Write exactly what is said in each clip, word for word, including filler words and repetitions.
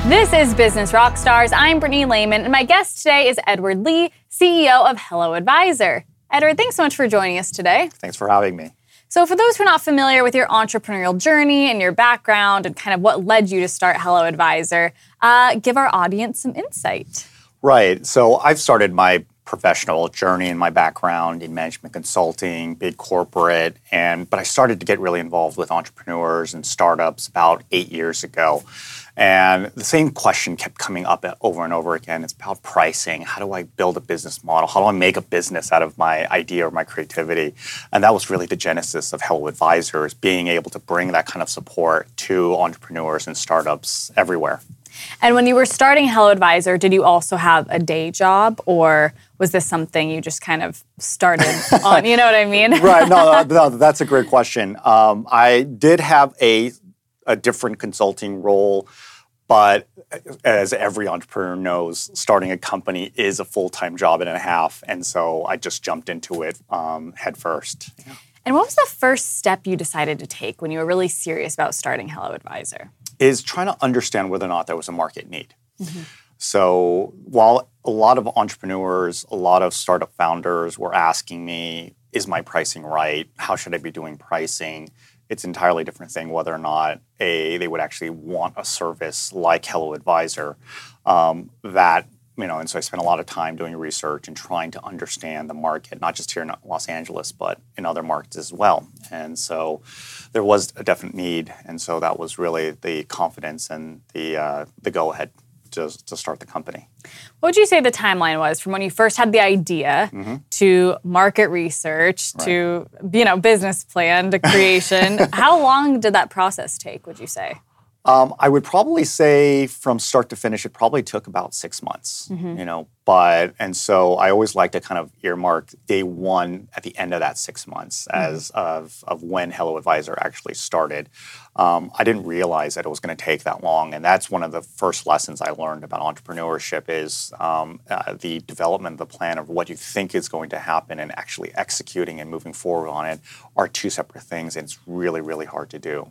This is Business Rockstars. I'm Brittany Lehman, and my guest today is Edward Lee, C E O of HelloAdvisor. Edward, thanks so much for joining us today. Thanks for having me. So for those who are not familiar with your entrepreneurial journey and your background and kind of what led you to start HelloAdvisor, uh, give our audience some insight. Right. So I've started my professional journey and my background in management consulting, big corporate, and but I started to get really involved with entrepreneurs and startups about eight years ago. And the same question kept coming up over and over again. It's about pricing. How do I build a business model? How do I make a business out of my idea or my creativity? And that was really the genesis of HelloAdvisor, is being able to bring that kind of support to entrepreneurs and startups everywhere. And when you were starting HelloAdvisor, did you also have a day job, or was this something you just kind of started on? You know what I mean? Right. No, no, no, that's a great question. Um, I did have a a different consulting role, but as every entrepreneur knows, starting a company is a full-time job and a half, and so I just jumped into it um, head first. Yeah. And what was the first step you decided to take when you were really serious about starting HelloAdvisor? Is trying to understand whether or not there was a market need. Mm-hmm. So while a lot of entrepreneurs, a lot of startup founders were asking me, is my pricing right? How should I be doing pricing? It's an entirely different thing whether or not a they would actually want a service like HelloAdvisor. Um, that, you know, and so I spent a lot of time doing research and trying to understand the market, not just here in Los Angeles, but in other markets as well. And so there was a definite need, and so that was really the confidence and the uh, the go-ahead to, to start the company. What would you say the timeline was from when you first had the idea mm-hmm. to market research right. to, you know, business plan to creation? How long did that process take, would you say? Um, I would probably say from start to finish, it probably took about six months, mm-hmm. you know, but, and so I always like to kind of earmark day one at the end of that six months mm-hmm. as of, of when HelloAdvisor actually started. Um, I didn't realize that it was going to take that long, and that's one of the first lessons I learned about entrepreneurship is um, uh, the development of the plan of what you think is going to happen and actually executing and moving forward on it are two separate things, and it's really, really hard to do.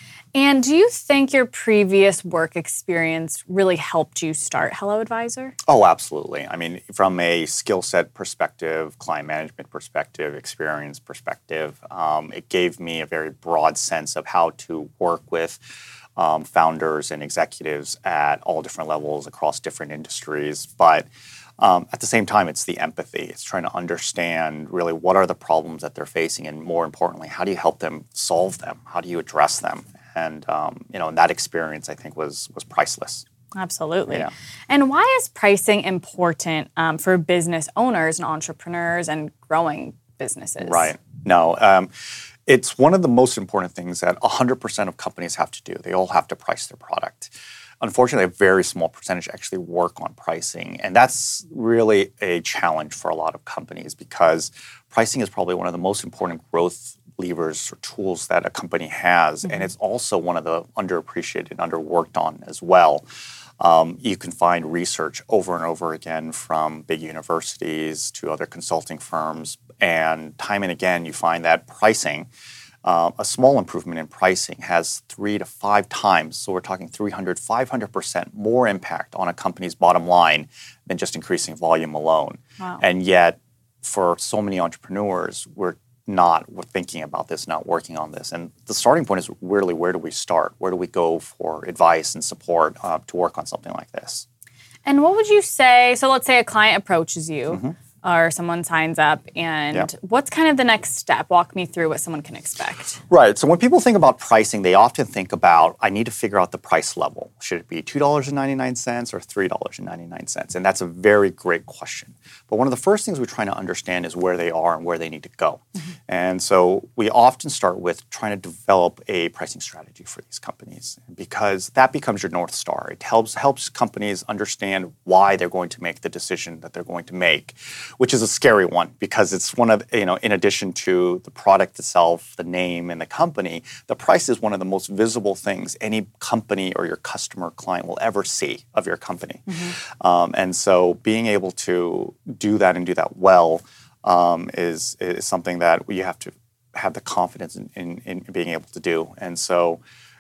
And do you think your previous work experience really helped you start HelloAdvisor? Oh, absolutely. I mean, from a skill set perspective, client management perspective, experience perspective, um, it gave me a very broad sense of how to work with um, founders and executives at all different levels across different industries. But Um, at the same time, it's the empathy. It's trying to understand really what are the problems that they're facing, and more importantly, how do you help them solve them? How do you address them? And um, you know, and that experience I think was was priceless. Absolutely. Yeah. And why is pricing important um, for business owners and entrepreneurs and growing businesses? Right. No. Um, it's one of the most important things that one hundred percent of companies have to do. They all have to price their product. Unfortunately, a very small percentage actually work on pricing, and that's really a challenge for a lot of companies because pricing is probably one of the most important growth levers or tools that a company has, mm-hmm. and it's also one of the underappreciated and underworked on as well. Um, you can find research over and over again from big universities to other consulting firms, and time and again you find that pricing Uh, a small improvement in pricing has three to five times, so we're talking three hundred, five hundred percent more impact on a company's bottom line than just increasing volume alone. Wow. And yet, for so many entrepreneurs, we're not we're thinking about this, not working on this. And the starting point is really, where do we start? Where do we go for advice and support uh, to work on something like this? And what would you say, so let's say a client approaches you, mm-hmm. or someone signs up, and yeah. what's kind of the next step? Walk me through what someone can expect. Right. So when people think about pricing, they often think about, I need to figure out the price level. Should it be two dollars and ninety-nine cents or three dollars and ninety-nine cents? And that's a very great question. But one of the first things we're trying to understand is where they are and where they need to go. Mm-hmm. And so we often start with trying to develop a pricing strategy for these companies, because that becomes your North Star. It helps helps companies understand why they're going to make the decision that they're going to make, which is a scary one because it's one of, you know, in addition to the product itself, the name, and the company, the price is one of the most visible things any company or your customer client will ever see of your company. Mm-hmm. Um, and so being able to do that and do that well um, is, is something that you have to have the confidence in, in, in being able to do. And so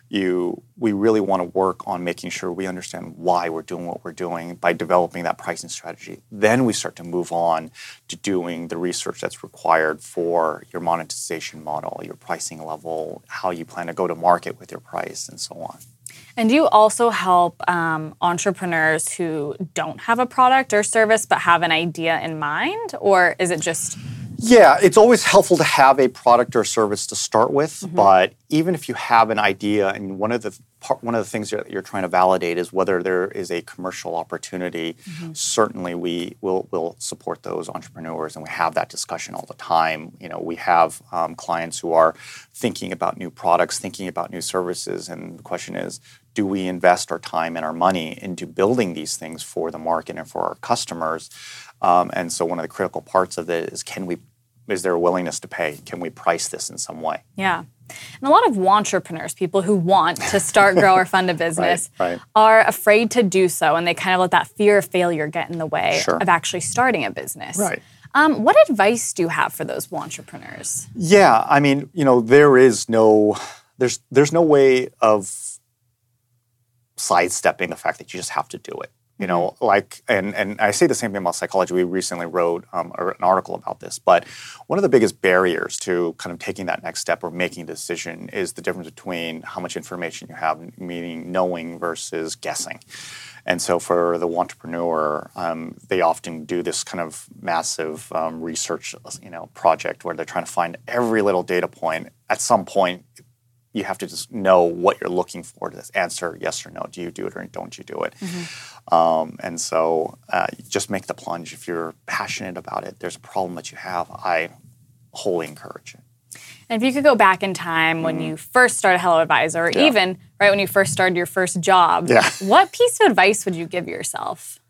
you we really want to work on making sure we understand why we're doing what we're doing by developing that pricing strategy. Then we start to move on to doing the research that's required for your monetization model, your pricing level, how you plan to go to market with your price, and so on. And do you also help um, entrepreneurs who don't have a product or service but have an idea in mind? Or is it just... Yeah, it's always helpful to have a product or service to start with, mm-hmm. but even if you have an idea, and one of the part, one of the things that you're trying to validate is whether there is a commercial opportunity, mm-hmm. certainly we will will support those entrepreneurs, and we have that discussion all the time. You know, we have um, clients who are thinking about new products, thinking about new services, and the question is, do we invest our time and our money into building these things for the market and for our customers? Um, and so one of the critical parts of it is, can we, is there a willingness to pay? Can we price this in some way? Yeah. And a lot of wantrepreneurs, people who want to start, grow, or fund a business, right, right. are afraid to do so, and they kind of let that fear of failure get in the way sure. of actually starting a business. Right. Um, what advice do you have for those wantrepreneurs? Yeah, I mean, you know, there is no, there's there's no way of sidestepping the fact that you just have to do it. You know, like, and, and I say the same thing about psychology. We recently wrote um, an article about this, but one of the biggest barriers to kind of taking that next step or making a decision is the difference between how much information you have, meaning knowing versus guessing. And so for the entrepreneur, um, they often do this kind of massive um, research, you know, project where they're trying to find every little data point. At some point, you have to just know what you're looking for to answer yes or no. Do you do it or don't you do it? Mm-hmm. Um, and so uh, just make the plunge. If you're passionate about it, there's a problem that you have, I wholly encourage it. And if you could go back in time when mm. you first started HelloAdvisor, or yeah. even right when you first started your first job, yeah. what piece of advice would you give yourself?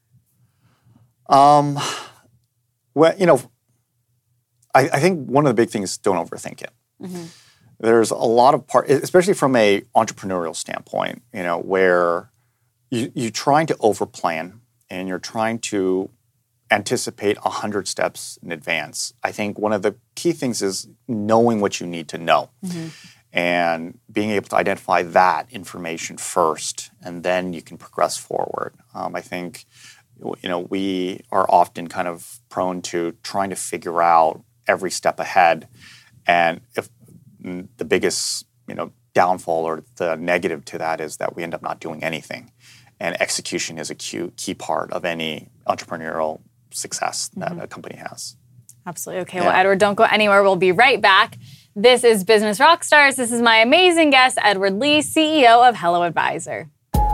Um, well, you know, I, I think one of the big things is don't overthink it. Mm-hmm. There's a lot of part, especially from a entrepreneurial standpoint, you know, where you, you're trying to overplan and you're trying to anticipate a hundred steps in advance. I think one of the key things is knowing what you need to know mm-hmm. and being able to identify that information first, and then you can progress forward. Um, I think, you know, we are often kind of prone to trying to figure out every step ahead, and if the biggest, you know, downfall or the negative to that is that we end up not doing anything. And execution is a key, key part of any entrepreneurial success that mm-hmm. a company has. Absolutely. Okay, yeah. well, Edward, don't go anywhere. We'll be right back. This is Business Rockstars. This is my amazing guest, Edward Lee, C E O of HelloAdvisor.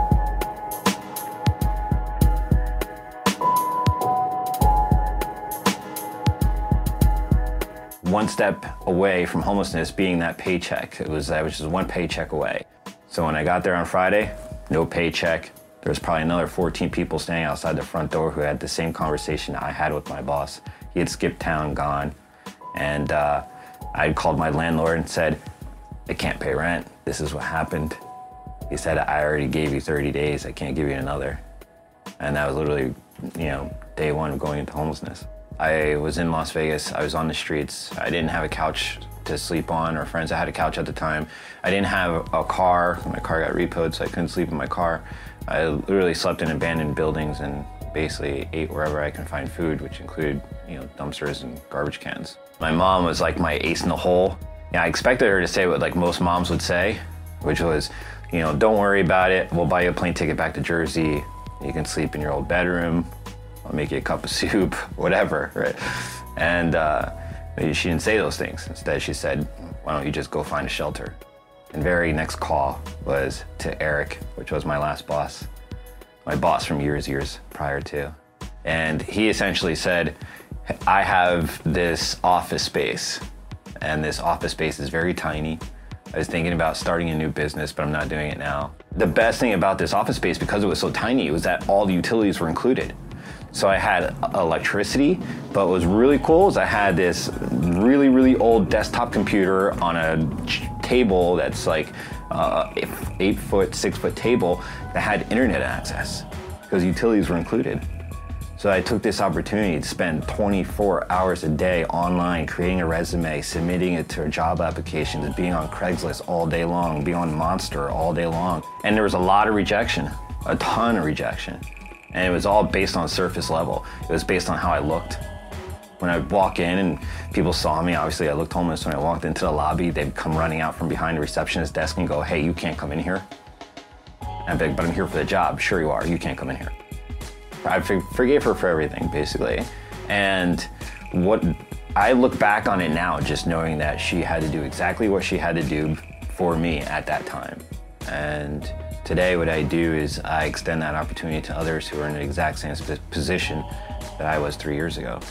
One step away from homelessness being that paycheck. It was, I was just one paycheck away. So when I got there on Friday, no paycheck. There was probably another fourteen people standing outside the front door who had the same conversation I had with my boss. He had skipped town, gone. And uh, I called my landlord and said, I can't pay rent. This is what happened. He said, I already gave you thirty days. I can't give you another. And that was literally, you know, day one of going into homelessness. I was in Las Vegas. I was on the streets. I didn't have a couch to sleep on or friends. I had a couch at the time. I didn't have a car. My car got repoed, so I couldn't sleep in my car. I literally slept in abandoned buildings and basically ate wherever I could find food, which included, you know, dumpsters and garbage cans. My mom was like my ace in the hole. Yeah, I expected her to say what like most moms would say, which was, you know, don't worry about it. We'll buy you a plane ticket back to Jersey. You can sleep in your old bedroom. I'll make you a cup of soup, whatever, right? And uh, she didn't say those things. Instead, she said, why don't you just go find a shelter? And very next call was to Eric, which was my last boss, my boss from years, years prior to. And he essentially said, I have this office space, and this office space is very tiny. I was thinking about starting a new business, but I'm not doing it now. The best thing about this office space, because it was so tiny, was that all the utilities were included. So I had electricity, but what was really cool is I had this really, really old desktop computer on a table that's like uh, eight foot, six foot table that had internet access because utilities were included. So So I took this opportunity to spend twenty-four hours a day online creating a resume, submitting it to job applications, being on Craigslist all day long, being on Monster all day long. And there was a lot of rejection, a ton of rejection. And it was all based on surface level. It was based on how I looked. When I walk in and people saw me, obviously I looked homeless. When I walked into the lobby, they'd come running out from behind the receptionist desk and go, hey, you can't come in here. And I'd be like, but I'm here for the job. Sure you are, you can't come in here. I forgave her for everything, basically. And what I look back on it now, just knowing that she had to do exactly what she had to do for me at that time. And today what I do is I extend that opportunity to others who are in the exact same position that I was three years ago.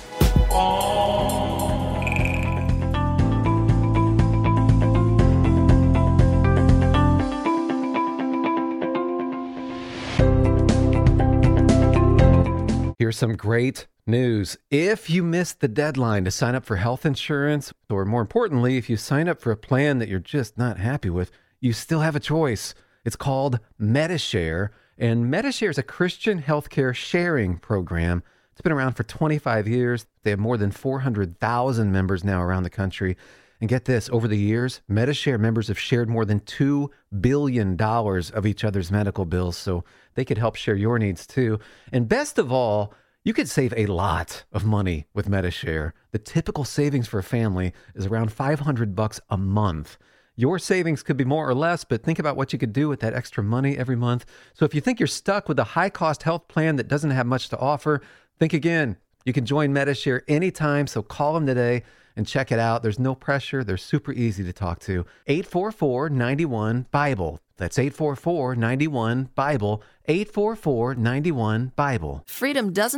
Here's some great news. If you missed the deadline to sign up for health insurance, or more importantly, if you sign up for a plan that you're just not happy with, you still have a choice. It's called Medi-Share, and Medi-Share is a Christian healthcare sharing program. It's been around for twenty-five years. They have more than four hundred thousand members now around the country. And get this, over the years, Medi-Share members have shared more than two billion dollars of each other's medical bills, so they could help share your needs too. And best of all, you could save a lot of money with Medi-Share. The typical savings for a family is around five hundred bucks a month. Your savings could be more or less, but think about what you could do with that extra money every month. So if you think you're stuck with a high-cost health plan that doesn't have much to offer, think again. You can join Medi-Share anytime, so call them today and check it out. There's no pressure. They're super easy to talk to. eight four four, nine one, BIBLE. That's eight four four, nine one, BIBLE. eight four four, nine one, BIBLE. Freedom doesn't.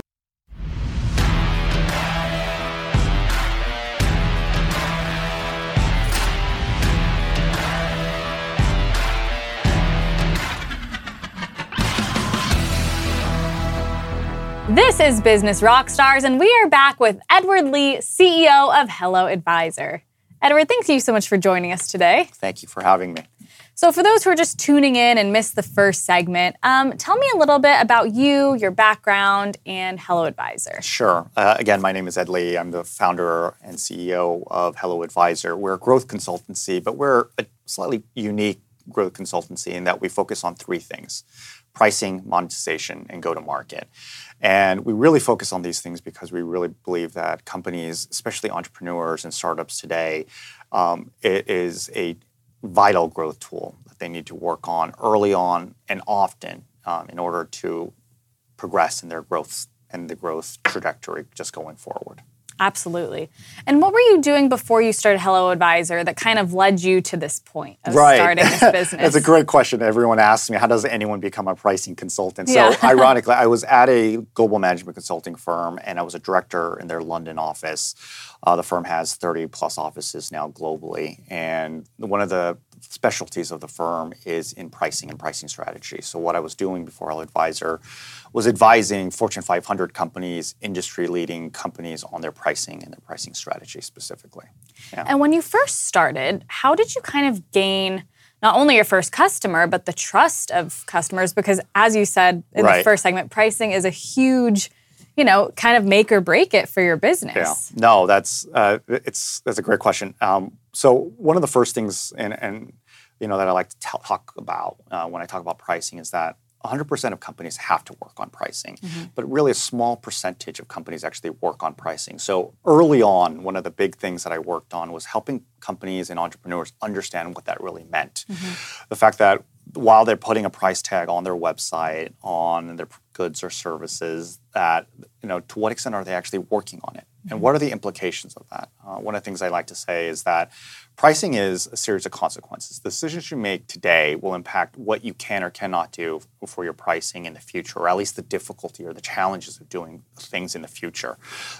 This is Business Rockstars, and we are back with Edward Lee, C E O of Hello Advisor. Edward, thank you so much for joining us today. Thank you for having me. So for those who are just tuning in and missed the first segment, um, tell me a little bit about you, your background, and Hello Advisor. Sure. Uh, again, my name is Ed Lee. I'm the founder and C E O of Hello Advisor. We're a growth consultancy, but we're a slightly unique growth consultancy in that we focus on three things: pricing, monetization, and go-to-market. And we really focus on these things because we really believe that companies, especially entrepreneurs and startups today, um, it is a vital growth tool that they need to work on early on and often um, in order to progress in their growth and the growth trajectory just going forward. Absolutely. And what were you doing before you started Hello Advisor that kind of led you to this point of right. starting this business? That's a great question. Everyone asks me, how does anyone become a pricing consultant? Yeah. So ironically, I was at a global management consulting firm, and I was a director in their London office. Uh, the firm has thirty plus offices now globally. And one of the specialties of the firm is in pricing and pricing strategy. So what I was doing before Hello Advisor was advising Fortune five hundred companies, industry-leading companies on their pricing and their pricing strategy specifically. Yeah. And when you first started, how did you kind of gain not only your first customer, but the trust of customers? Because as you said in right. the first segment, pricing is a huge, you know, kind of make or break it for your business. Yeah. No, that's uh, it's that's a great question. Um, so one of the first things, and, and you know, that I like to t- talk about uh, when I talk about pricing is that one hundred percent of companies have to work on pricing, mm-hmm. but really a small percentage of companies actually work on pricing. So early on, one of the big things that I worked on was helping companies and entrepreneurs understand what that really meant. Mm-hmm. The fact that while they're putting a price tag on their website, on their goods or services, that, you know, to what extent are they actually working on it? Mm-hmm. And what are the implications of that? Uh, one of the things I like to say is that pricing is a series of consequences. The decisions you make today will impact what you can or cannot do for your pricing in the future, or at least the difficulty or the challenges of doing things in the future.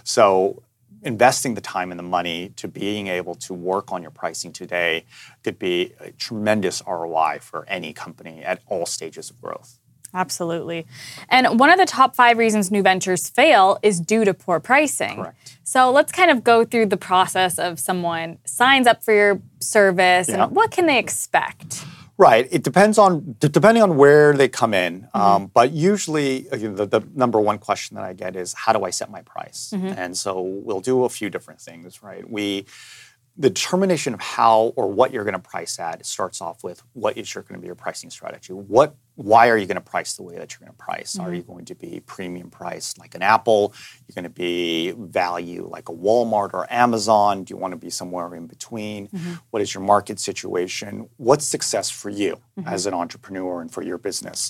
So investing the time and the money to being able to work on your pricing today could be a tremendous R O I for any company at all stages of growth. Absolutely. And one of the top five reasons new ventures fail is due to poor pricing. Correct. So let's kind of go through the process of someone signs up for your service Yeah. and what can they expect? Right. It depends on d- depending on where they come in. Mm-hmm. Um, but usually, uh, the, the number one question that I get is, how do I set my price? Mm-hmm. And so we'll do a few different things, right? We the determination of how or what you're going to price at starts off with what is your going to be your pricing strategy. What, why are you going to price the way that you're going to price? Mm-hmm. Are you going to be premium priced like an Apple? You're going to be value like a Walmart or Amazon? Do you want to be somewhere in between? Mm-hmm. What is your market situation? What's success for you mm-hmm. as an entrepreneur and for your business?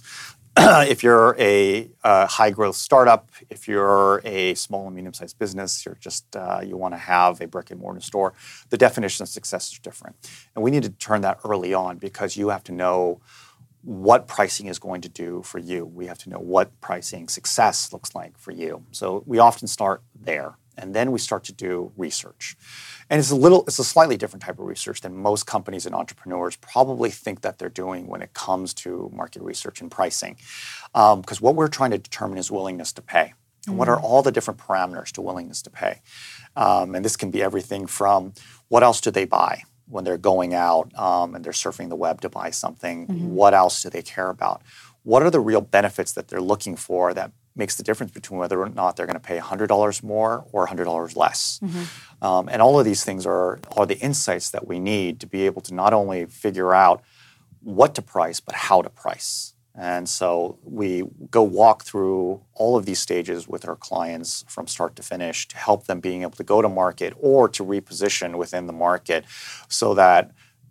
If you're a uh, high-growth startup, if you're a small and medium-sized business, you're just uh, you want to have a brick-and-mortar store, the definition of success is different. And we need to turn that early on because you have to know what pricing is going to do for you. We have to know what pricing success looks like for you. So we often start there, and then we start to do research. And it's a little, it's a slightly different type of research than most companies and entrepreneurs probably think that they're doing when it comes to market research and pricing. Because um, what we're trying to determine is willingness to pay. And mm-hmm. what are all the different parameters to willingness to pay? Um, and this can be everything from what else do they buy when they're going out um, and they're surfing the web to buy something? Mm-hmm. What else do they care about? What are the real benefits that they're looking for that makes the difference between whether or not they're going to pay one hundred dollars more or one hundred dollars less? Mm-hmm. Um, and all of these things are, are the insights that we need to be able to not only figure out what to price, but how to price. And so we go walk through all of these stages with our clients from start to finish to help them being able to go to market or to reposition within the market so that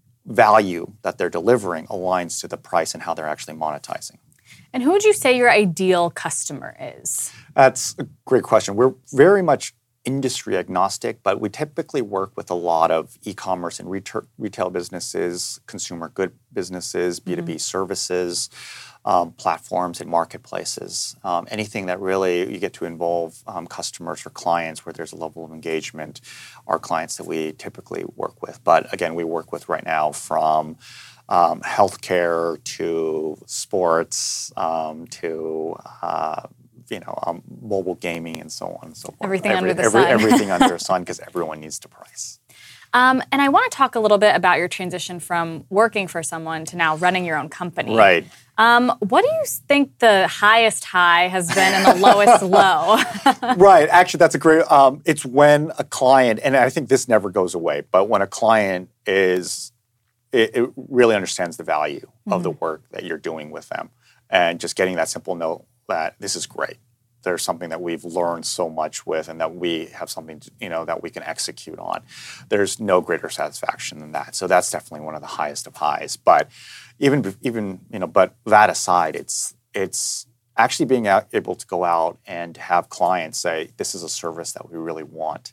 value that they're delivering aligns to the price and how they're actually monetizing. And who would you say your ideal customer is? That's a great question. We're very much industry agnostic, but we typically work with a lot of e-commerce and retail, retail businesses, consumer good businesses, B two B mm-hmm. services, um, platforms and marketplaces. Um, anything that really you get to involve um, customers or clients where there's a level of engagement are clients that we typically work with. But again, we work with right now from Um, healthcare to sports um, to uh, you know um, mobile gaming and so on and so forth. Everything Every, under the every, sun. Everything under the sun because everyone needs to price. Um, and I want to talk a little bit about your transition from working for someone to now running your own company. Right. Um, what do you think the highest high has been and the lowest low? Right. Actually, that's a great. Um, it's when a client, and I think this never goes away, but when a client is It, it really understands the value mm-hmm. of the work that you're doing with them. And just getting that simple note that this is great. There's something that we've learned so much with and that we have something to, you know, that we can execute on. There's no greater satisfaction than that. So that's definitely one of the highest of highs. But even, even you know, but that aside, it's it's actually being out, able to go out and have clients say, this is a service that we really want.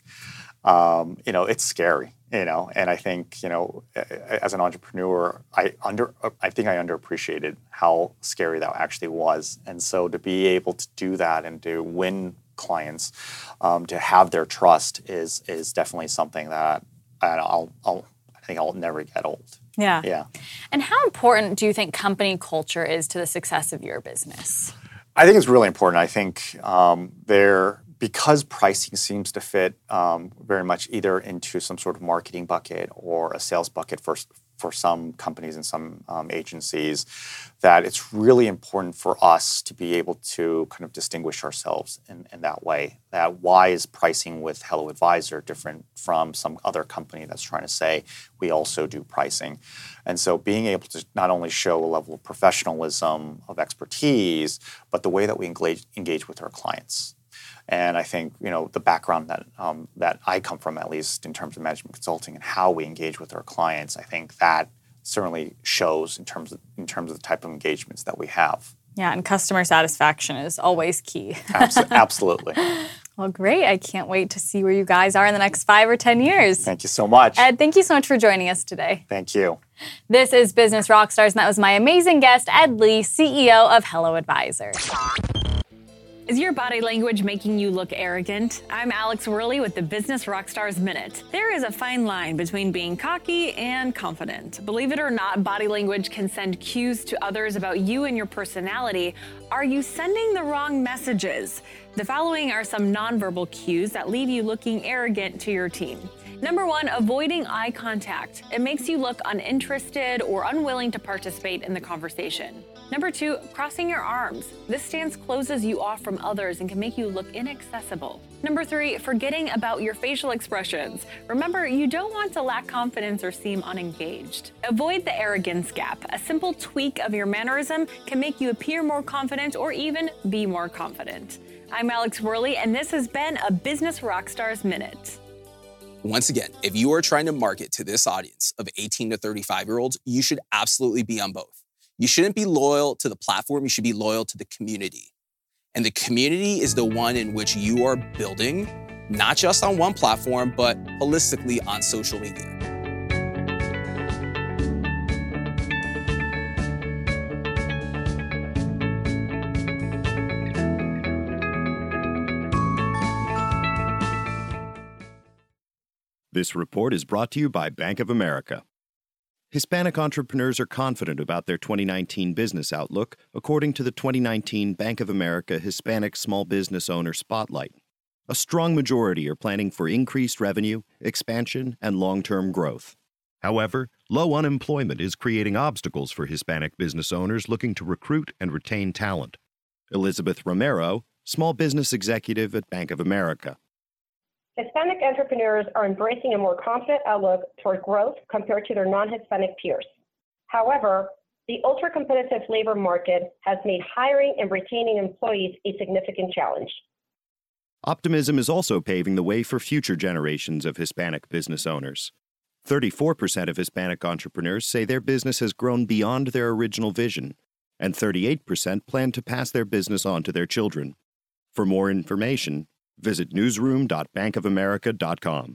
Um, you know, it's scary, you know, and I think, you know, as an entrepreneur, I under, I think I underappreciated how scary that actually was. And so to be able to do that and to win clients, um, to have their trust is is definitely something that I'll, I'll, I think I'll never get old. Yeah. Yeah. And how important do you think company culture is to the success of your business? I think it's really important. I think um, they're, because pricing seems to fit um, very much either into some sort of marketing bucket or a sales bucket for, for some companies and some um, agencies, that it's really important for us to be able to kind of distinguish ourselves in, in that way. That why is pricing with Hello Advisor different from some other company that's trying to say we also do pricing? And so being able to not only show a level of professionalism, of expertise, but the way that we engage, engage with our clients. And I think, you know, the background that um, that I come from, at least in terms of management consulting and how we engage with our clients, I think that certainly shows in terms of in terms of the type of engagements that we have. Yeah, and customer satisfaction is always key. Abs- absolutely. Well, great. I can't wait to see where you guys are in the next five or ten years. Thank you so much. Ed, thank you so much for joining us today. Thank you. This is Business Rockstars, and that was my amazing guest, Ed Lee, C E O of Hello Advisor. Is your body language making you look arrogant? I'm Alex Worley with the Business Rockstars Minute. There is a fine line between being cocky and confident. Believe it or not, body language can send cues to others about you and your personality. Are you sending the wrong messages? The following are some nonverbal cues that leave you looking arrogant to your team. Number one, avoiding eye contact. It makes you look uninterested or unwilling to participate in the conversation. Number two, crossing your arms. This stance closes you off from others and can make you look inaccessible. Number three, forgetting about your facial expressions. Remember, you don't want to lack confidence or seem unengaged. Avoid the arrogance gap. A simple tweak of your mannerism can make you appear more confident or even be more confident. I'm Alex Worley, and this has been a Business Rockstars Minute. Once again, if you are trying to market to this audience of eighteen to thirty-five year olds, you should absolutely be on both. You shouldn't be loyal to the platform, you should be loyal to the community. And the community is the one in which you are building, not just on one platform, but holistically on social media. This report is brought to you by Bank of America. Hispanic entrepreneurs are confident about their twenty nineteen business outlook, according to the twenty nineteen Bank of America Hispanic Small Business Owner Spotlight. A strong majority are planning for increased revenue, expansion, and long-term growth. However, low unemployment is creating obstacles for Hispanic business owners looking to recruit and retain talent. Elizabeth Romero, Small Business Executive at Bank of America. Hispanic entrepreneurs are embracing a more confident outlook toward growth compared to their non-Hispanic peers. However, the ultra-competitive labor market has made hiring and retaining employees a significant challenge. Optimism is also paving the way for future generations of Hispanic business owners. thirty-four percent of Hispanic entrepreneurs say their business has grown beyond their original vision, and thirty-eight percent plan to pass their business on to their children. For more information, visit newsroom dot bank of america dot com.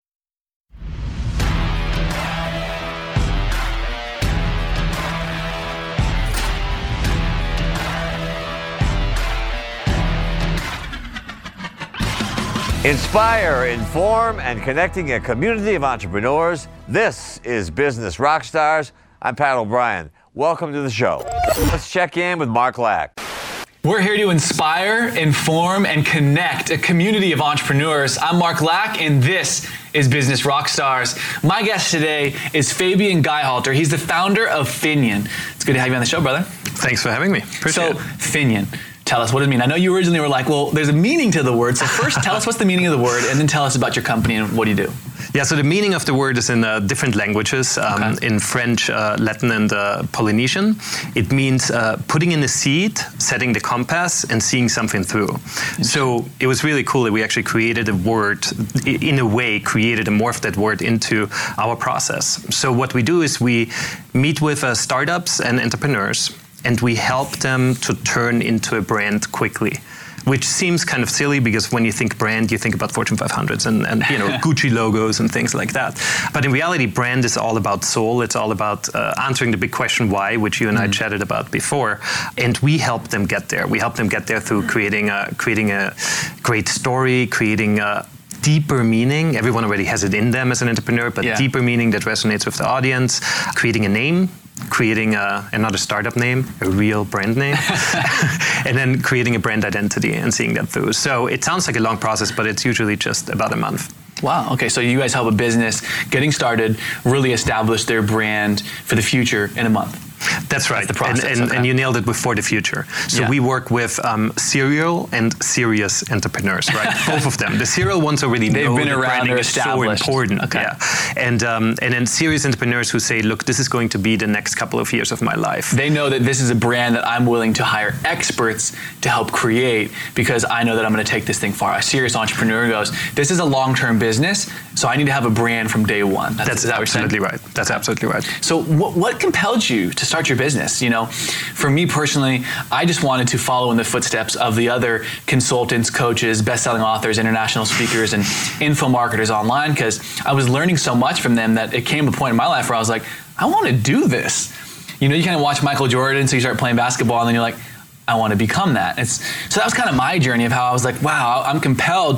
Inspire, inform, and connecting a community of entrepreneurs. This is Business Rockstars. I'm Pat O'Brien. Welcome to the show. Let's check in with Mark Lack. We're here to inspire, inform, and connect a community of entrepreneurs. I'm Mark Lack, and this is Business Rockstars. My guest today is Fabian Geihalter. He's the founder of Finian. It's good to have you on the show, brother. Thanks for having me. Appreciate so, it. Finian, tell us what does it mean? I know you originally were like, well, there's a meaning to the word. So first, tell us what's the meaning of the word, and then tell us about your company and what do you do? Yeah, so the meaning of the word is in uh, different languages, um, okay. in French, uh, Latin, and uh, Polynesian. It means uh, putting in a seed, setting the compass, and seeing something through. So it was really cool that we actually created a word, in a way, created and morphed that word into our process. So what we do is we meet with uh, startups and entrepreneurs, and we help them to turn into a brand quickly. Which seems kind of silly because when you think brand, you think about Fortune five hundreds and, and you know Gucci logos and things like that. But in reality, brand is all about soul. It's all about uh, answering the big question why, which you and mm. I chatted about before. And we help them get there. We help them get there through creating a, creating a great story, creating a deeper meaning. Everyone already has it in them as an entrepreneur, but yeah. deeper meaning that resonates with the audience, creating a name, creating a, another startup name, a real brand name, and then creating a brand identity and seeing that through. So it sounds like a long process, but it's usually just about a month. Wow. Okay. So you guys help a business getting started, really establish their brand for the future in a month. That's right. That's the process. And, and, okay. and you nailed it with for the future. So yeah. we work with um, serial and serious entrepreneurs, right? Both of them. The serial ones already They've know been that around, branding is so important. Okay. Yeah. And um, and then serious entrepreneurs who say, look, this is going to be the next couple of years of my life. They know that this is a brand that I'm willing to hire experts to help create because I know that I'm going to take this thing far. A serious entrepreneur goes, this is a long-term business, so I need to have a brand from day one. That's, That's that absolutely right. That's absolutely right. So what, what compelled you to start your business? You know, for me personally, I just wanted to follow in the footsteps of the other consultants, coaches, best-selling authors, international speakers, and info marketers online because I was learning so much from them that it came a point in my life where I was like, I want to do this. You know, you kind of watch Michael Jordan, so you start playing basketball, and then you're like, I want to become that. It's, so that was kind of my journey of how I was like, wow, I'm compelled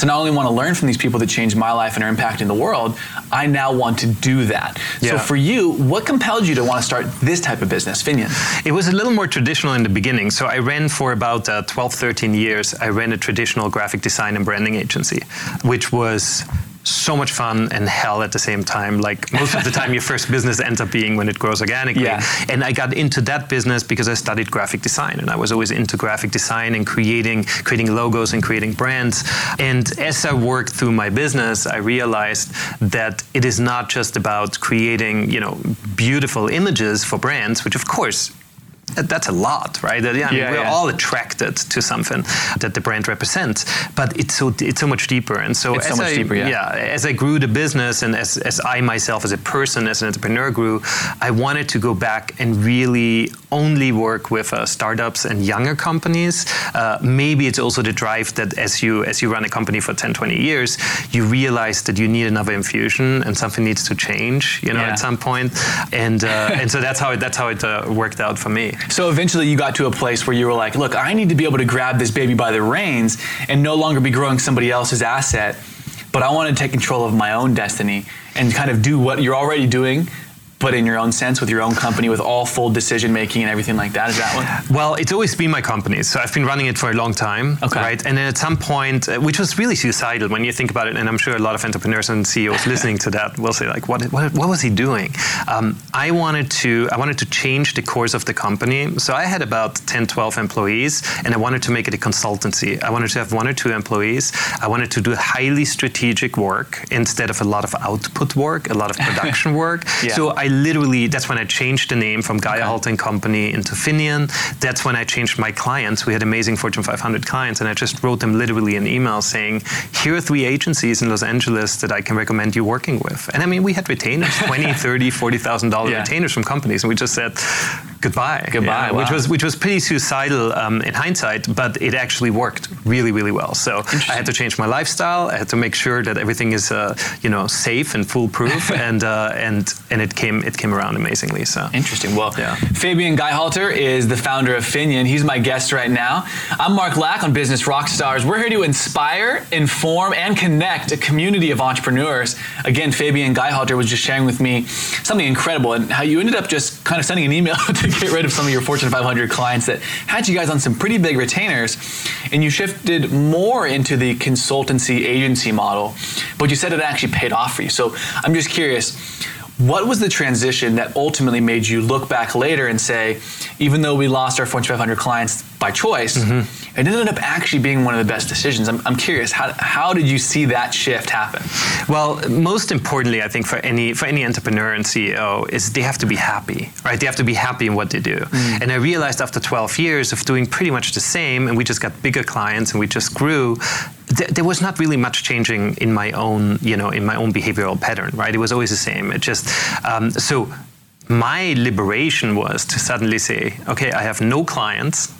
to not only want to learn from these people that changed my life and are impacting the world, I now want to do that. Yeah. So for you, what compelled you to want to start this type of business, Finian? It was a little more traditional in the beginning. So I ran for about uh, twelve, thirteen years. I ran a traditional graphic design and branding agency, which was so much fun and hell at the same time. Like most of the time your first business ends up being when it grows organically. Yeah. And I got into that business because I studied graphic design, and I was always into graphic design and creating creating logos and creating brands. And as I worked through my business, I realized that it is not just about creating, you know, beautiful images for brands, which of course that's a lot, right? I mean, yeah, we're yeah. all attracted to something that the brand represents, but it's so it's so much deeper. And so, It's as so much I, deeper, yeah. as I grew the business, and as, as I myself as a person, as an entrepreneur grew, I wanted to go back and really only work with uh, startups and younger companies. Uh, maybe it's also the drive that as you as you run a company for ten, twenty years, you realize that you need another infusion and something needs to change, you know, Yeah. at some point. And uh, and so that's how it, that's how it uh, worked out for me. So eventually you got to a place where you were like, look, I need to be able to grab this baby by the reins and no longer be growing somebody else's asset, but I want to take control of my own destiny and kind of do what you're already doing, but in your own sense, with your own company, with all full decision making and everything like that. Is that one? Well, it's always been my company, so I've been running it for a long time, Okay. right? And then at some point, uh, which was really suicidal when you think about it, and I'm sure a lot of entrepreneurs and C E Os listening to that will say, like, what, what, what was he doing? Um, I wanted to, I wanted to change the course of the company. So I had about ten, twelve employees, and I wanted to make it a consultancy. I wanted to have one or two employees. I wanted to do highly strategic work instead of a lot of output work, a lot of production work. Yeah. So I literally, that's when I changed the name from Gaia Okay. Halting Company into Finian. That's when I changed my clients. We had amazing Fortune five hundred clients, and I just wrote them literally an email saying, here are three agencies in Los Angeles that I can recommend you working with. And I mean, we had retainers, twenty, thirty, forty thousand dollars Yeah. retainers from companies, and we just said, goodbye. Goodbye, Yeah, which wow. was which was pretty suicidal um, in hindsight, but it actually worked really, really well. So I had to change my lifestyle. I had to make sure that everything is, uh, you know, safe and foolproof, and uh, and and it came it came around amazingly. So Interesting. Well, Yeah. Fabian Geihhalter is the founder of Finian. He's my guest right now. I'm Mark Lack on Business Rockstars. We're here to inspire, inform, and connect a community of entrepreneurs. Again, Fabian Geihhalter was just sharing with me something incredible, and how you ended up just kind of sending an email to get rid of some of your Fortune five hundred clients that had you guys on some pretty big retainers, and you shifted more into the consultancy agency model, but you said it actually paid off for you. So I'm just curious, what was the transition that ultimately made you look back later and say, even though we lost our Fortune five hundred clients by choice, mm-hmm. it ended up actually being one of the best decisions? I'm, I'm curious, how, how did you see that shift happen? Well, most importantly, I think for any for any entrepreneur and C E O is they have to be happy, right? They have to be happy in what they do. Mm. And I realized after twelve years of doing pretty much the same, and we just got bigger clients and we just grew, th- there was not really much changing in my own, you know, in my own behavioral pattern, right? It was always the same. It just um, so my liberation was to suddenly say, okay, I have no clients.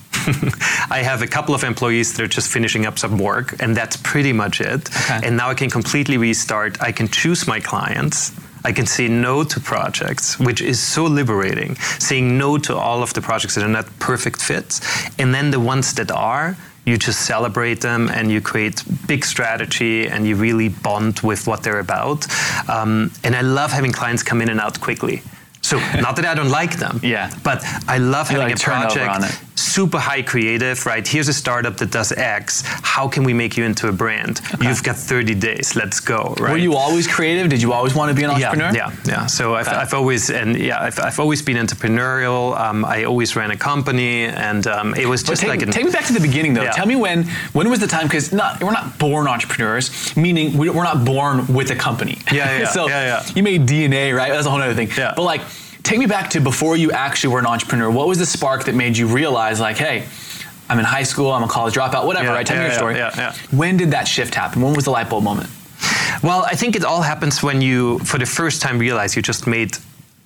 I have a couple of employees that are just finishing up some work, and that's pretty much it. Okay. And now I can completely restart. I can choose my clients. I can say no to projects, which is so liberating. Saying no to all of the projects that are not perfect fits. And then the ones that are, you just celebrate them and you create big strategy and you really bond with what they're about. Um, and I love having clients come in and out quickly. So not that I don't like them, Yeah. but I love You having like a turnover project, on it. super high creative, right? Here's a startup that does X. How can we make you into a brand? Okay. You've got thirty days. Let's go, right? Were you always creative? Did you always want to be an entrepreneur? Yeah, yeah, yeah. So I've, Okay. I've always and yeah, I've, I've always been entrepreneurial. Um, I always ran a company, and um, it was But just take, like an, take me back to the beginning, though. Yeah. Tell me when when was the time? Because not we're not born entrepreneurs, meaning we- we're not born with a company. Yeah, yeah, so yeah, yeah. you made D N A, right? That's a whole other thing. Yeah. But like, take me back to before you actually were an entrepreneur. What was the spark that made you realize, like, hey, I'm in high school, I'm a college dropout, whatever, Yeah, right? Tell me yeah, your story. yeah, yeah, When did that shift happen? When was the light bulb moment? Well, I think it all happens when you, for the first time, realize you just made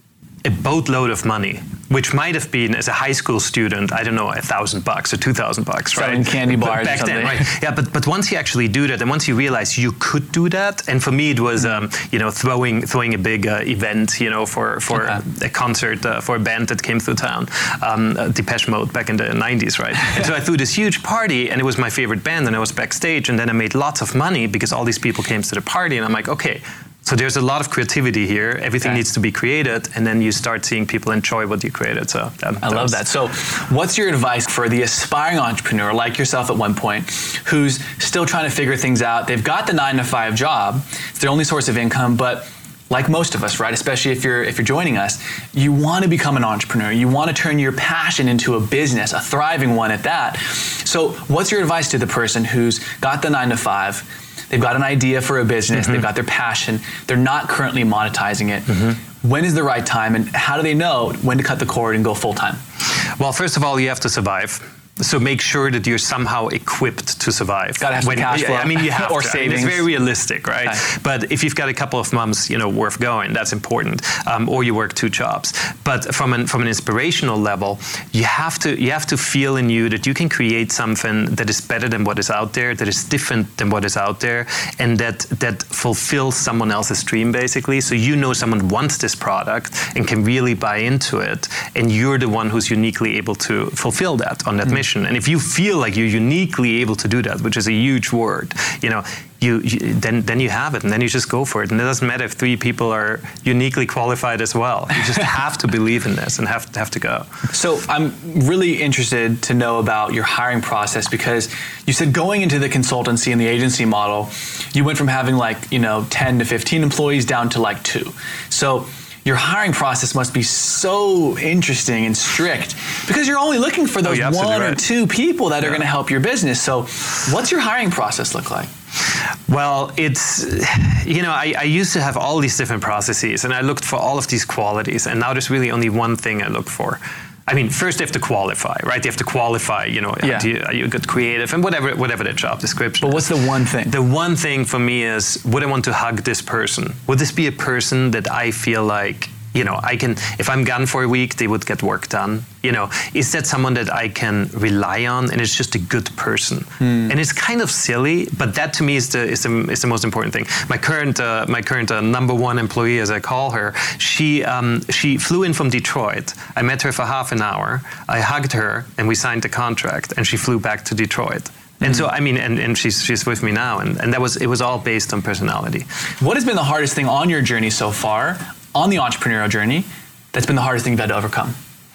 a boatload of money, which might have been, as a high school student, I don't know, a thousand bucks or two thousand bucks, right? Selling candy bars back or then, something. right? Yeah, but but once you actually do that, and once you realize you could do that, and for me it was, um, you know, throwing throwing a big uh, event, you know, for for okay. a concert uh, for a band that came through town, um, uh, Depeche Mode back in the nineties, right? And so I threw this huge party, and it was my favorite band, and I was backstage, and then I made lots of money because all these people came to the party, and I'm like, okay. So there's a lot of creativity here. Everything okay. needs to be created, and then you start seeing people enjoy what you created. So that, I that love was, that. So what's your advice for the aspiring entrepreneur like yourself at one point who's still trying to figure things out? They've got the nine to five job. It's their only source of income, but like most of us, right? Especially if you're if you're joining us, you want to become an entrepreneur. You want to turn your passion into a business, a thriving one at that. So what's your advice to the person who's got the nine to five? They've got an idea for a business, mm-hmm. they've got their passion, they're not currently monetizing it. Mm-hmm. When is the right time, and how do they know when to cut the cord and go full time? Well, first of all, you have to survive. So make sure that you're somehow equipped to survive. Got to have some cash flow. I mean, you have or to. savings. I mean, it's very realistic, right? Okay. But if you've got a couple of months, you know, worth going, that's important. Um, or you work two jobs. But from an from an inspirational level, you have to you have to feel in you that you can create something that is better than what is out there, that is different than what is out there, and that that fulfills someone else's dream, basically. So you know someone wants this product and can really buy into it, and you're the one who's uniquely able to fulfill that on that mm. mission. And if you feel feel like you're uniquely able to do that, which is a huge word, you know, you, you then then you have it, and then you just go for it. And it doesn't matter if three people are uniquely qualified as well. You just have to believe in this and have to have to go. So I'm really interested to know about your hiring process, because you said going into the consultancy and the agency model, you went from having like, you know, ten to fifteen employees down to like two. So your hiring process must be so interesting and strict, because you're only looking for those oh, one right. or two people that yeah. are going to help your business. So what's your hiring process look like? Well, it's, you know, I, I used to have all these different processes, and I looked for all of these qualities, and now there's really only one thing I look for. I mean, first they have to qualify, right? They have to qualify, you know, yeah. do you, are you a good creative, and whatever whatever their job description But what's is. the one thing? The one thing for me is, would I want to hug this person? Would this be a person that I feel like, you know, I can, if I'm gone for a week, they would get work done. You know, is that someone that I can rely on, and it's just a good person? Mm. And it's kind of silly, but that to me is the is the, is the most important thing. My current uh, my current uh, number one employee, as I call her, she um, she flew in from Detroit. I met her for half an hour. I hugged her, and we signed the contract, and she flew back to Detroit. And mm. so, I mean, and, and she's she's with me now, and, and that was it was all based on personality. What has been the hardest thing on your journey so far, on the entrepreneurial journey, that's been the hardest thing you've had to overcome?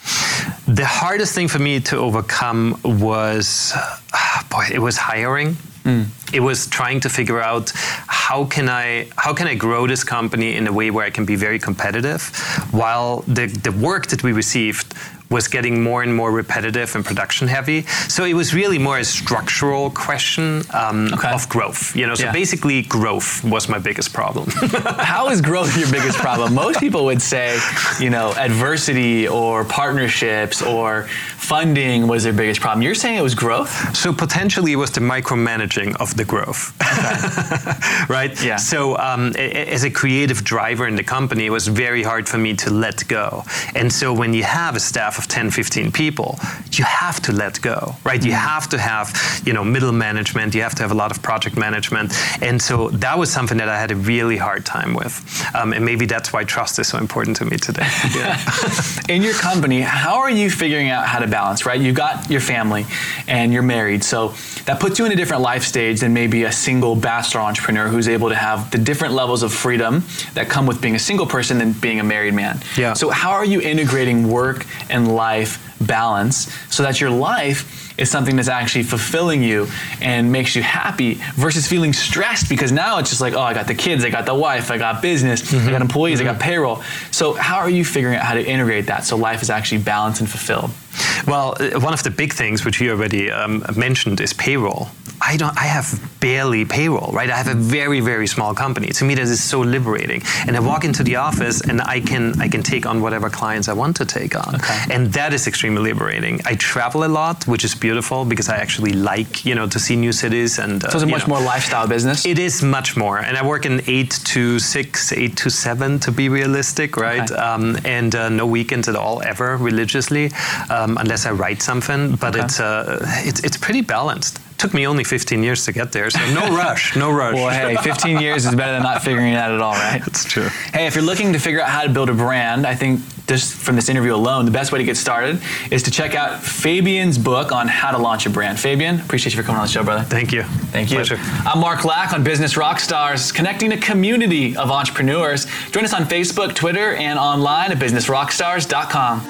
The hardest thing for me to overcome was, uh, boy, it was hiring. Mm. It was trying to figure out how can I how can I grow this company in a way where I can be very competitive, while the the work that we received was getting more and more repetitive and production heavy. So it was really more a structural question um, okay. of growth. You know, so yeah. basically growth was my biggest problem. How is growth your biggest problem? Most people would say, you know, adversity or partnerships or funding was their biggest problem. You're saying it was growth? So potentially it was the micromanaging of the growth. Okay. Right? Yeah. So um, a, as a creative driver in the company, it was very hard for me to let go. And so when you have a staff of ten, fifteen people, you have to let go, right? You have to have, you know, middle management, you have to have a lot of project management. And so that was something that I had a really hard time with. Um, and maybe that's why trust is so important to me today. Yeah. In your company, how are you figuring out how to balance, right? You've got your family and you're married. So that puts you in a different life stage than maybe a single bachelor entrepreneur who's able to have the different levels of freedom that come with being a single person than being a married man. Yeah. So how are you integrating work and life balance so that your life is something that's actually fulfilling you and makes you happy versus feeling stressed because now it's just like, oh, I got the kids, I got the wife, I got business, mm-hmm. I got employees, mm-hmm. I got payroll. So how are you figuring out how to integrate that so life is actually balanced and fulfilled? Well, uh, one of the big things which you already um, mentioned is payroll. I don't. I have barely payroll, right? I have a very, very small company. To me, that is so liberating. And I walk into the office, and I can I can take on whatever clients I want to take on, okay. And that is extremely liberating. I travel a lot, which is beautiful because I actually like you know to see new cities. And uh, so it's a much know, more lifestyle business. It is much more, and I work in eight to six, eight to seven to be realistic, right? Okay. Um, and uh, no weekends at all ever religiously, um, unless I write something. But okay. it's uh, it's it's pretty balanced. Took me only fifteen years to get there, so no rush, no rush. Well, hey, fifteen years is better than not figuring it out at all, right? That's true. Hey, if you're looking to figure out how to build a brand, I think just from this interview alone, the best way to get started is to check out Fabian's book on how to launch a brand. Fabian, appreciate you for coming on the show, brother. Thank you. Thank you. Pleasure. I'm Mark Lack on Business Rockstars, connecting a community of entrepreneurs. Join us on Facebook, Twitter, and online at business rockstars dot com.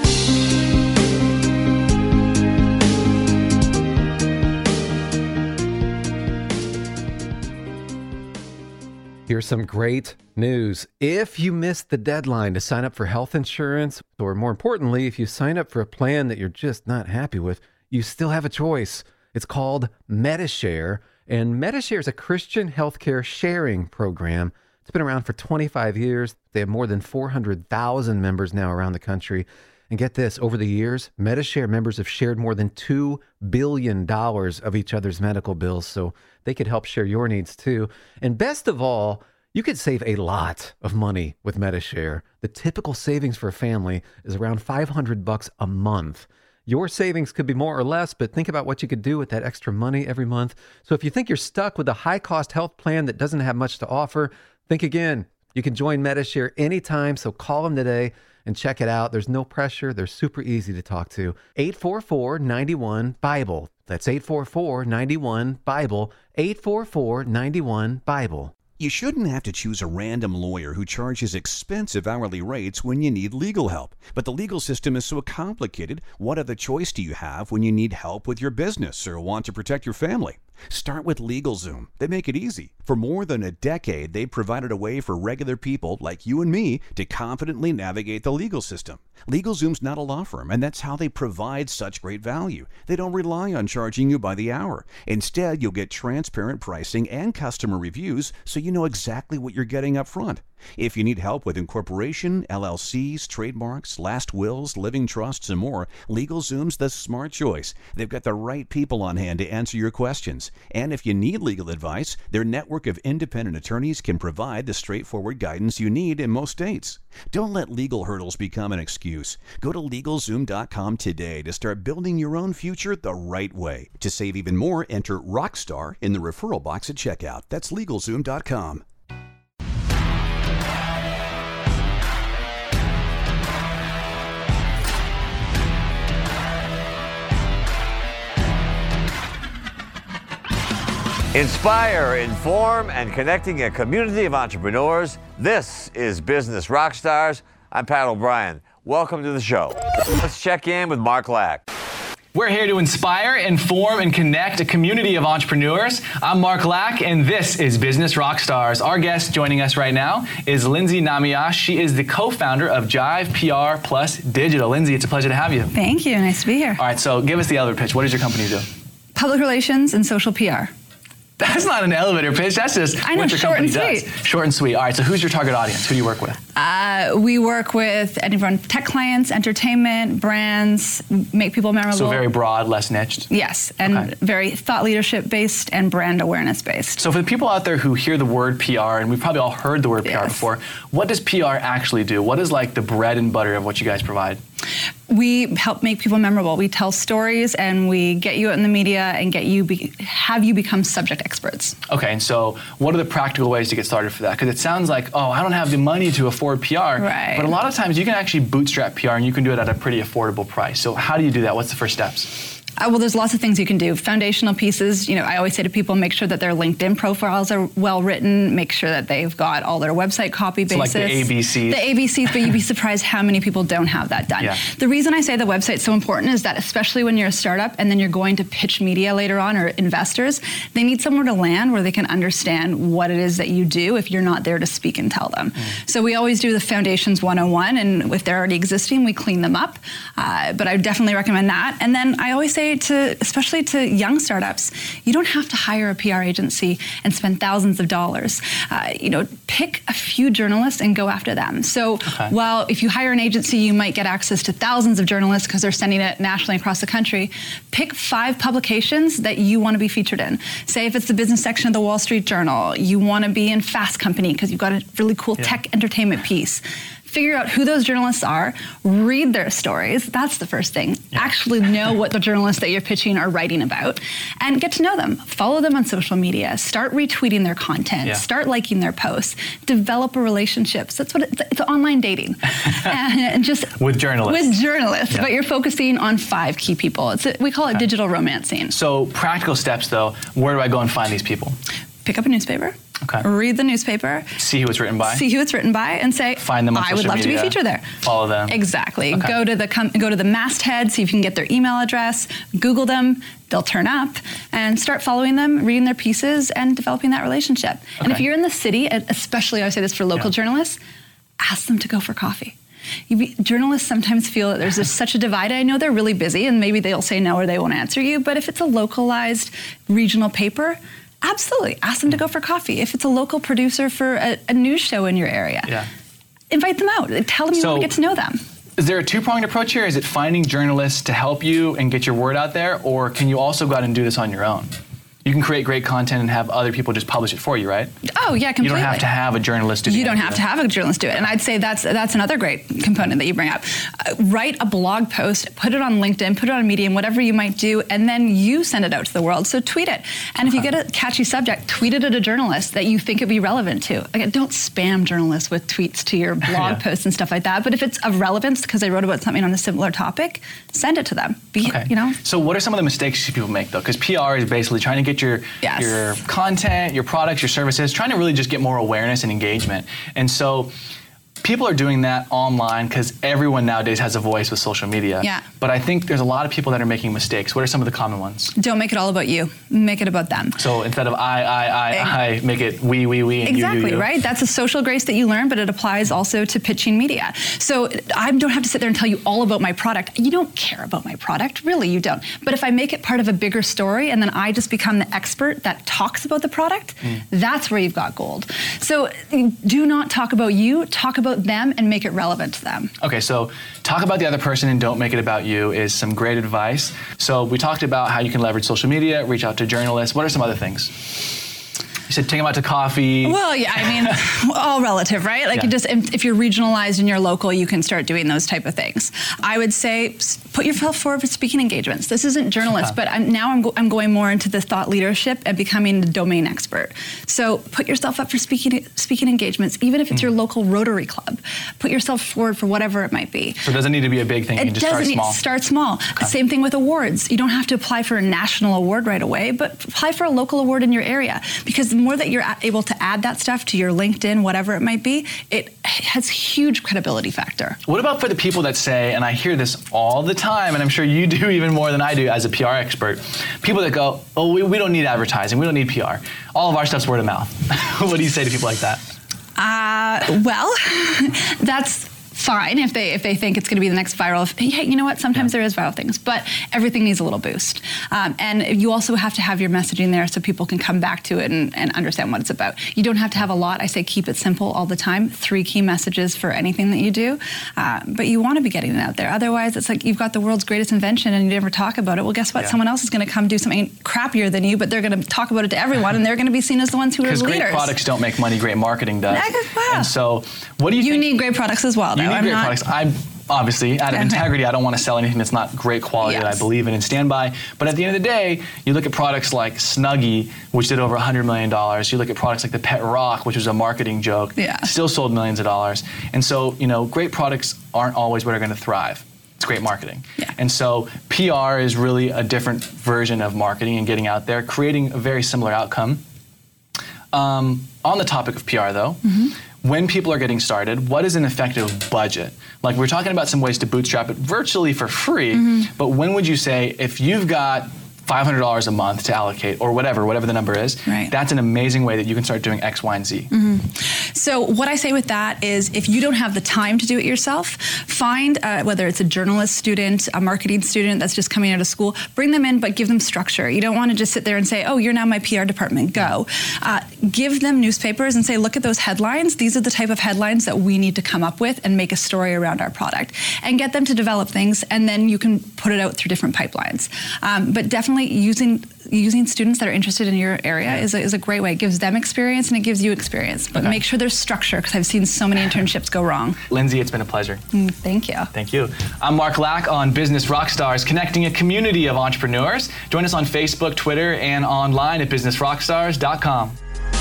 Here's some great news. If you missed the deadline to sign up for health insurance, or more importantly, if you sign up for a plan that you're just not happy with, you still have a choice. It's called Medi-Share, and Medi-Share is a Christian healthcare sharing program. It's been around for twenty-five years. They have more than four hundred thousand members now around the country. And get this, over the years, Medi-Share members have shared more than two billion dollars of each other's medical bills, so they could help share your needs too. And best of all, you could save a lot of money with Medi-Share. The typical savings for a family is around five hundred bucks a month. Your savings could be more or less, but think about what you could do with that extra money every month. So if you think you're stuck with a high-cost health plan that doesn't have much to offer, think again. You can join Medi-Share anytime, so call them today and check it out. There's no pressure. They're super easy to talk to. eight four four, nine one, BIBLE. That's eight four four, nine one, BIBLE. eight four four, nine one, BIBLE. You shouldn't have to choose a random lawyer who charges expensive hourly rates when you need legal help. But the legal system is so complicated, what other choice do you have when you need help with your business or want to protect your family? Start with LegalZoom. They make it easy. For more than a decade, they've provided a way for regular people like you and me to confidently navigate the legal system. LegalZoom's not a law firm, and that's how they provide such great value. They don't rely on charging you by the hour. Instead, you'll get transparent pricing and customer reviews so you know exactly what you're getting up front. If you need help with incorporation, L L Cs, trademarks, last wills, living trusts, and more, LegalZoom's the smart choice. They've got the right people on hand to answer your questions. And if you need legal advice, their network of independent attorneys can provide the straightforward guidance you need in most states. Don't let legal hurdles become an excuse. Go to LegalZoom dot com today to start building your own future the right way. To save even more, enter Rockstar in the referral box at checkout. That's LegalZoom dot com. Inspire, inform, and connecting a community of entrepreneurs. This is Business Rockstars. I'm Pat O'Brien. Welcome to the show. Let's check in with Mark Lack. We're here to inspire, inform, and connect a community of entrepreneurs. I'm Mark Lack, and this is Business Rockstars. Our guest joining us right now is Lindsay Namias. She is the co-founder of Jive P R Plus Digital. Lindsay, it's a pleasure to have you. Thank you. Nice to be here. All right, so give us the elevator pitch. What does your company do? Public relations and social P R. That's not an elevator pitch. That's just I know, what your short company and does. sweet. Short and sweet. All right, so who's your target audience? Who do you work with? Uh, we work with anyone, tech clients, entertainment, brands, make people memorable. So very broad, less niched? Yes, and okay. very thought leadership based and brand awareness based. So for the people out there who hear the word P R, and we've probably all heard the word P R yes. before, what does P R actually do? What is like the bread and butter of what you guys provide? We help make people memorable. We tell stories and we get you out in the media and get you be, have you become subject experts. Okay, and so what are the practical ways to get started for that? Because it sounds like, oh, I don't have the money to afford P R. Right. But a lot of times you can actually bootstrap P R and you can do it at a pretty affordable price. So how do you do that? What's the first steps? Uh, well, there's lots of things you can do. Foundational pieces, you know, I always say to people, make sure that their LinkedIn profiles are well written, make sure that they've got all their website copy basis. So like the A B Cs. The A B Cs, but you'd be surprised how many people don't have that done. Yeah. The reason I say the website's so important is that especially when you're a startup and then you're going to pitch media later on or investors, they need somewhere to land where they can understand what it is that you do if you're not there to speak and tell them. Mm. So we always do the Foundations one oh one, and if they're already existing, we clean them up. Uh, but I would definitely recommend that. And then I always say to, especially to young startups, you don't have to hire a P R agency and spend thousands of dollars. Uh, you know, pick a few journalists and go after them. So okay. while if you hire an agency, you might get access to thousands of journalists because they're sending it nationally across the country. Pick five publications that you want to be featured in. Say if it's the business section of the Wall Street Journal, you want to be in Fast Company because you've got a really cool yeah. tech entertainment piece. Figure out who those journalists are, read their stories. That's the first thing. Yeah. Actually know what the journalists that you're pitching are writing about and get to know them. Follow them on social media. Start retweeting their content. Yeah. Start liking their posts. Develop a relationship. So that's what it's, it's online dating. and, and just with journalists. With journalists, yeah. but you're focusing on five key people. It's a, we call it okay. digital romancing. So practical steps though, where do I go and find these people? Pick up a newspaper. Okay. Read the newspaper. See who it's written by. See who it's written by, and say, find them on I would love media, to be featured there. Follow them. Exactly. Okay. Go to the com- go to the masthead, see if you can get their email address. Google them. They'll turn up, and start following them, reading their pieces, and developing that relationship. Okay. And if you're in the city, especially I say this for local yeah. journalists, ask them to go for coffee. You be, journalists sometimes feel that there's just such a divide. I know they're really busy, and maybe they'll say no or they won't answer you. But if it's a localized regional paper, absolutely. Ask them to go for coffee. If it's a local producer for a, a news show in your area, yeah. invite them out. Tell them you so, want to get to know them. Is there a two-pronged approach here? Is it finding journalists to help you and get your word out there? Or can you also go out and do this on your own? You can create great content and have other people just publish it for you, right? Oh, yeah, completely. You don't have to have a journalist do it. You don't have to have a journalist do it. And I'd say that's that's another great component that you bring up. Uh, write a blog post, put it on LinkedIn, put it on Medium, whatever you might do, and then you send it out to the world. So tweet it. And if you get a catchy subject, tweet it at a journalist that you think it'd be relevant to. Again, don't spam journalists with tweets to your blog yeah. posts and stuff like that. But if it's of relevance because they wrote about something on a similar topic, send it to them. Be, okay. you know. So what are some of the mistakes people make, though? Because P R is basically trying to get your yes. your your content, your products, your services, trying to really just get more awareness and engagement. And so people are doing that online because everyone nowadays has a voice with social media. Yeah. But I think there's a lot of people that are making mistakes. What are some of the common ones? Don't make it all about you. Make it about them. So instead of I, I, I, I, make it we, we, we, and exactly, you, you, you. right? That's a social grace that you learn, but it applies also to pitching media. So I don't have to sit there and tell you all about my product. You don't care about my product. Really, you don't. But if I make it part of a bigger story and then I just become the expert that talks about the product, mm. that's where you've got gold. So do not talk about you. Talk about them and make it relevant to them. Okay, so talk about the other person and don't make it about you is some great advice. So we talked about how you can leverage social media, reach out to journalists. What are some other things? You said take them out to coffee. Well, yeah, I mean, all relative, right? Like yeah. you just, if you're regionalized and you're local, you can start doing those type of things. I would say put yourself forward for speaking engagements. This isn't journalist, but I'm, now I'm, go, I'm going more into the thought leadership and becoming the domain expert. So put yourself up for speaking speaking engagements, even if it's mm. your local Rotary Club. Put yourself forward for whatever it might be. So it doesn't need to be a big thing. You it can just doesn't start small. Need to start small. Okay. Same thing with awards. You don't have to apply for a national award right away, but apply for a local award in your area, because the more that you're able to add that stuff to your LinkedIn, whatever it might be, it has huge credibility factor. What about for the people that say, and I hear this all the time, and I'm sure you do even more than I do as a P R expert, people that go, oh, we, we don't need advertising, we don't need P R. All of our stuff's word of mouth. What do you say to people like that? Uh, well, that's fine if they if they think it's going to be the next viral. Hey, you know what? Sometimes yeah. there is viral things, but everything needs a little boost. Um, and you also have to have your messaging there so people can come back to it and, and understand what it's about. You don't have to have a lot. I say keep it simple all the time. Three key messages for anything that you do. Uh, but you want to be getting it out there. Otherwise, it's like you've got the world's greatest invention and you never talk about it. Well, guess what? Yeah. Someone else is going to come do something crappier than you, but they're going to talk about it to everyone, and they're going to be seen as the ones who are leaders. Because great products don't make money. Great marketing does. Wow. And so, what do you? You think? need great products as well. You though. need I'm great not, products. I'm obviously out of integrity. I don't want to sell anything that's not great quality yes. that I believe in and stand by. But at the end of the day, you look at products like Snuggie, which did over one hundred million dollars. You look at products like the Pet Rock, which was a marketing joke, yeah. still sold millions of dollars. And so, you know, great products aren't always what are going to thrive. It's great marketing. Yeah. And so P R is really a different version of marketing and getting out there, creating a very similar outcome. Um, on the topic of P R though, mm-hmm. when people are getting started, what is an effective budget? Like we're talking about some ways to bootstrap it virtually for free, mm-hmm. but when would you say if you've got five hundred dollars a month to allocate, or whatever, whatever the number is, right. that's an amazing way that you can start doing X, Y, and Z. Mm-hmm. So what I say with that is if you don't have the time to do it yourself, find, uh, whether it's a journalist student, a marketing student that's just coming out of school, bring them in, but give them structure. You don't want to just sit there and say, oh, you're now my P R department, go. Uh, give them newspapers and say, look at those headlines. These are the type of headlines that we need to come up with and make a story around our product. And get them to develop things, and then you can put it out through different pipelines. Um, but definitely using using students that are interested in your area is a, is a great way. It gives them experience and it gives you experience. But okay. make sure there's structure, because I've seen so many internships go wrong. Lindsay, it's been a pleasure. Mm, thank you. Thank you. I'm Mark Lack on Business Rockstars, connecting a community of entrepreneurs. Join us on Facebook, Twitter, and online at business rockstars dot com.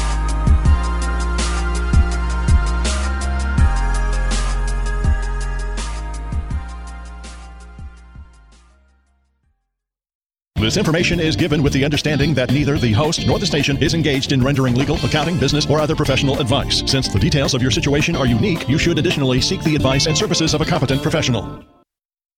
This information is given with the understanding that neither the host nor the station is engaged in rendering legal, accounting, business, or other professional advice. Since the details of your situation are unique, you should additionally seek the advice and services of a competent professional.